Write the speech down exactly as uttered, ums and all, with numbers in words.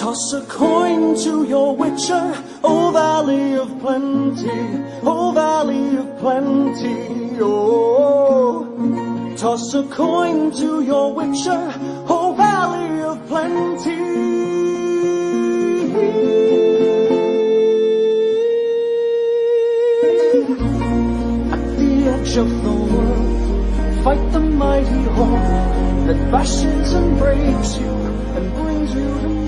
Toss a coin to your witcher, O Valley of Plenty, O Valley of Plenty, oh. Toss a coin to your witcher, O Valley of Plenty. At the edge of the world, fight the mighty horde that bashes and breaks you and brings you to